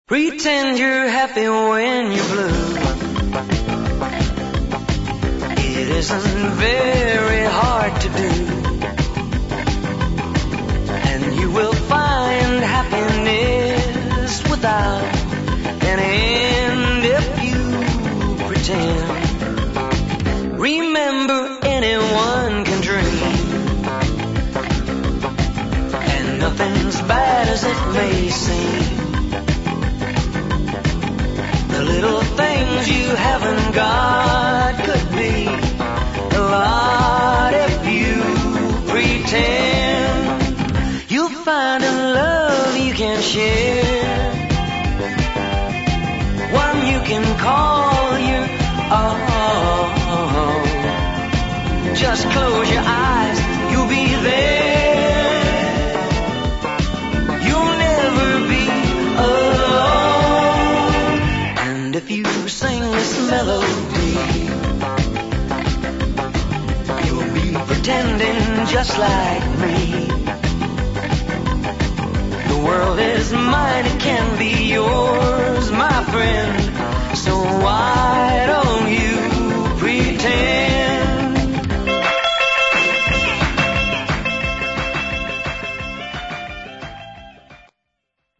Pretend you're happy when you're blue. It isn't very hard to do. And you will find happiness without an end if you pretend. Remember, anyone can dream, and nothing's bad as it may seem. The little things you haven't got could be a lot if you pretend. You'll find a love you can share, one you can call your own. Just close your eyes, you'll be there. You'll never be alone. And if you sing this melody, you'll be pretending just like me. The world is mine, it can be yours.